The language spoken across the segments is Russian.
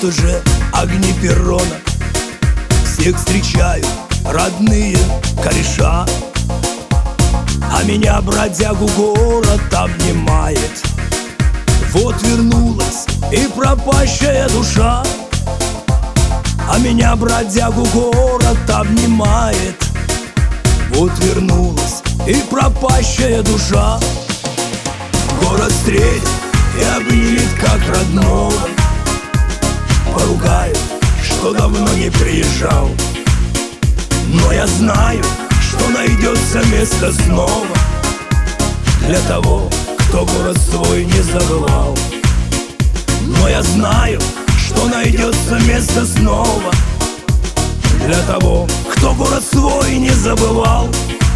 Вот уже огни перрона, всех встречают родные кореша, а меня, бродягу, город обнимает. Вот вернулась и пропащая душа, а меня, бродягу, город обнимает. Вот вернулась и пропащая душа. Город встретит и обнимет как родного, поругает, что давно не приезжал. Но я знаю, что найдется место снова для того, кто город свой не забывал. Но я знаю, что найдется место снова для того, кто город свой не забывал.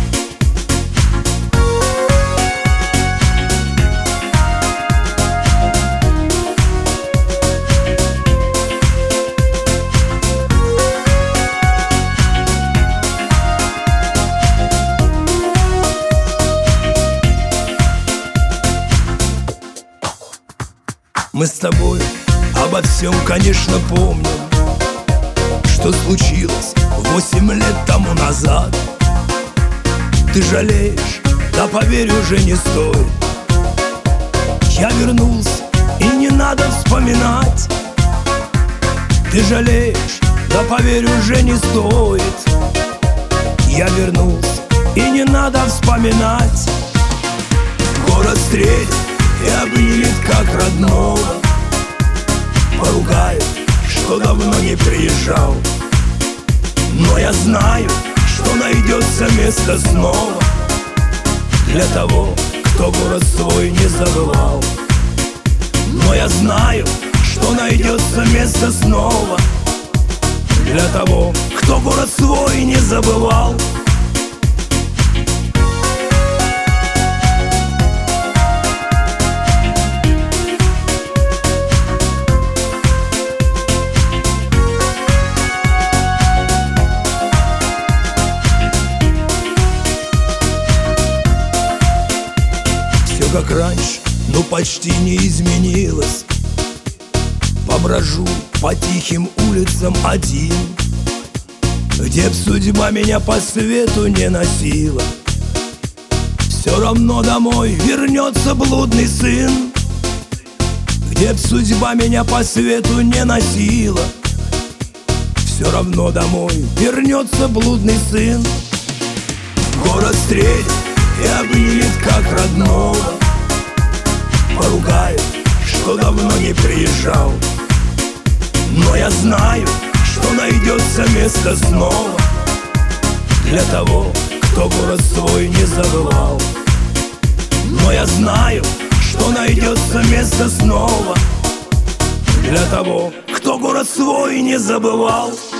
Мы с тобой обо всем, конечно, помним, что случилось 8 лет тому назад. Ты жалеешь, да поверь, уже не стоит. Я вернулся, и не надо вспоминать. Ты жалеешь, да поверь, уже не стоит. Я вернулся, и не надо вспоминать. Город встретит и обнимет как родного, поругает, что давно не приезжал. Но я знаю, что найдется место снова для того, кто город свой не забывал. Но я знаю, что найдется место снова для того, кто город свой не забывал. Как раньше, но почти не изменилось. Поброжу по тихим улицам один, где б судьба меня по свету не носила. Все равно домой вернется блудный сын, где б судьба меня по свету не носила. Все равно домой вернется блудный сын. Город встретит и обнимет как родного, поругает, что давно не приезжал. Но я знаю, что найдется место снова для того, кто город свой не забывал. Но я знаю, что найдется место снова для того, кто город свой не забывал.